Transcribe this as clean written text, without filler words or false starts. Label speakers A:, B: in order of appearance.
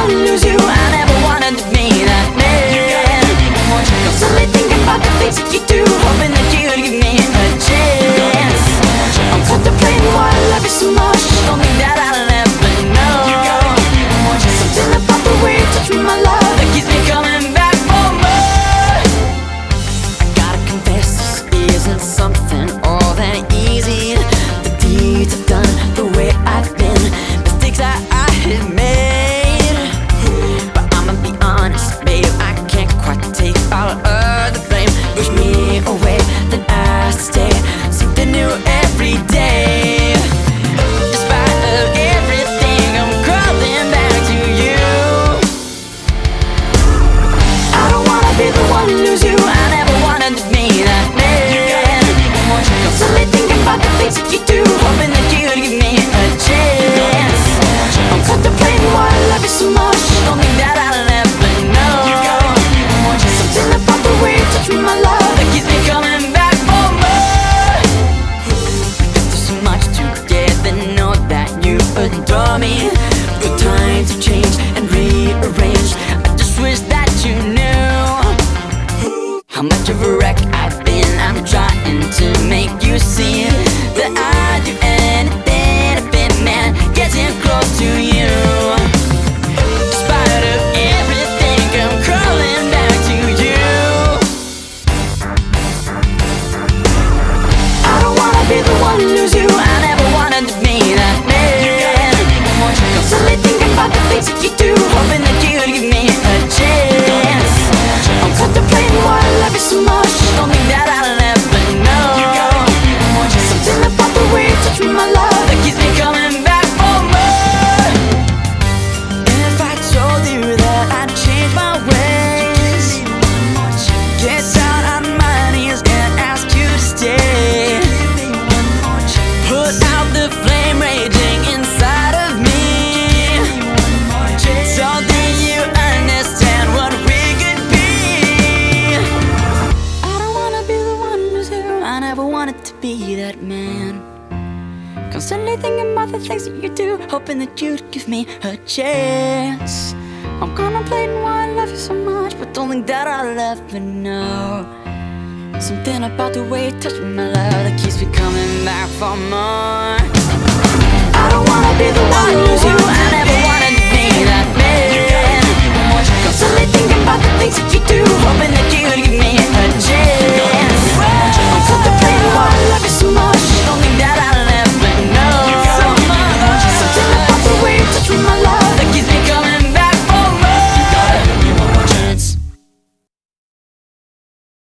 A: one to lose you. I never wanted to be that man. Constantly thinking about the things that you do, hoping that you would give me a chance. I'm contemplating why I love you so much, don't think that I'll ever know. Something about the way you touch me, my love, that keeps me coming back for more. I gotta confess, this isn't something all that easy. The deeds I've done, the way I've been, mistakes I have made. But I'ma be honest, babe, I can't quite take all of the blame. Push me away, then I stay something new every day. Despite of everything, I'm crawling back to you. I don't wanna be the one to lose you. I never wanted to be that man. Constantly thinking about the things that you do, hoping that you would give me a chance. I'm contemplating why I love you so much, don't think that I'll ever know. Something about the way you touch me, my love, that keeps me coming back for more. There's so much together, know that you adore me. But times have changed and rearranged, I just wish that you knew how much of a wreck I've been. I'm trying to make you see that I'd do anything if it meant getting close to you. Despite of everything, I'm crawling back to you. I don't wanna be the one to lose you. I never wanted to be that man. Constantly thinking about the things that you do, hoping that you would give me a chance. I'm contemplating why I love you so much, don't think that I'll ever know. Something about the way you touch me, my love, that keeps me coming back for more. If I told you that I'd change my ways, get down on my knees and ask you to stay, put out the flame raging inside of me, so that you understand what we could be. I don't wanna be the one who's here, I never wanted to be that man. Constantly thinking about the things that you do, hoping that you'd give me a chance. I'm contemplating why I love you so much, but don't think that I'll ever know. Something about the way you touch me, my love, that keeps me coming back for more. I don't wanna be the one who's